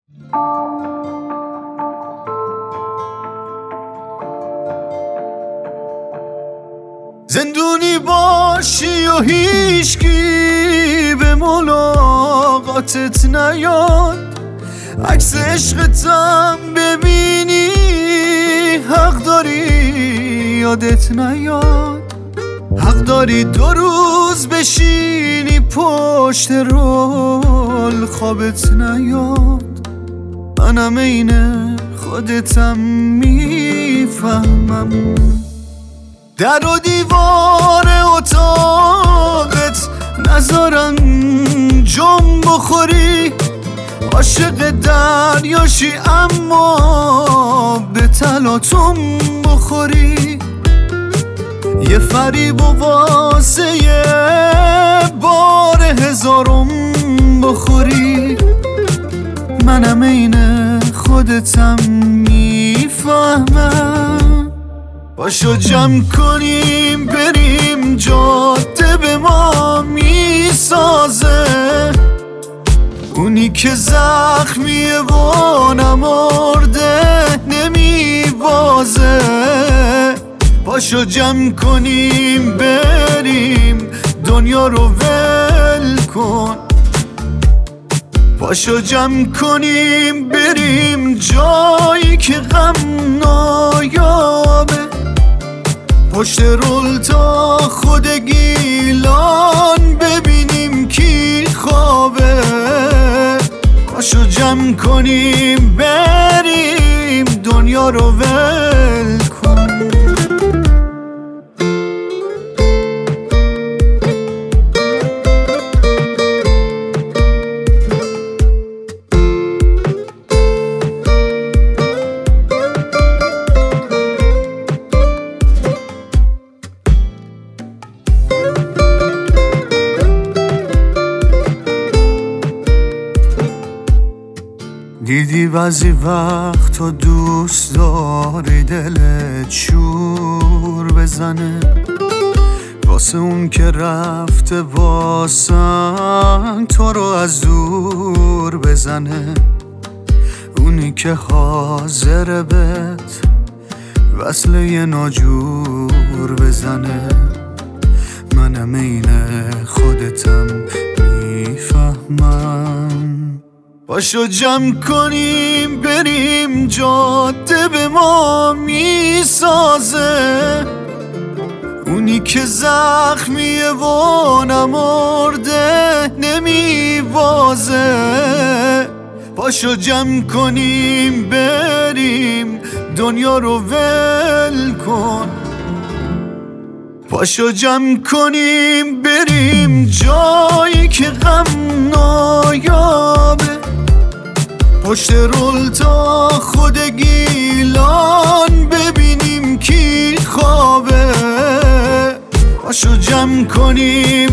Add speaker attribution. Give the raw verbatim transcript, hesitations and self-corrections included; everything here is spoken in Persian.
Speaker 1: زندونی باشی و هیچکی به ملاقاتت نیاد، عکس عشقتم ببینی حق داری یادت نیاد، حق داری دو روز بشینی پشت رول خوابت نیاد. منم اینه خودتم میفهمم، در و دیوار اتاقت نذارن جم بخوری، عاشق دریاشی اما به تلاطم بخوری، یه فریب و واسه یه بار هزارم بخوری. منم اینه خودتم میفهمم، باشو جمع کنیم بریم جاده به ما میسازه، اونی که زخمیه و نمرده نمیبازه. باشو جمع کنیم بریم دنیا رو ول کن، باشو جمع کنیم بریم جایی که غم نایابه، پشت رول تا خود گیلان ببینیم کی خوابه. باشو جمع کنیم بریم دنیا رو ول کن. دیدی بعضی وقت تو دوست داری دلت شور بزنه، واسه اون که رفته واسن تو رو از دور بزنه، اونی که حاضر بهت وصله ناجور بزنه. منم اینه خودتم میفهمم، باشو جمع کنیم بریم جاده به ما میسازه، اونی که زخمیه و نمرده نمیبازه. باشو جمع کنیم بریم دنیا رو ول کن، باشو جمع کنیم بریم جایی که غم نایابه، پشت رول تا خود گیلان ببینیم کی خوابه. باشو جمع کنیم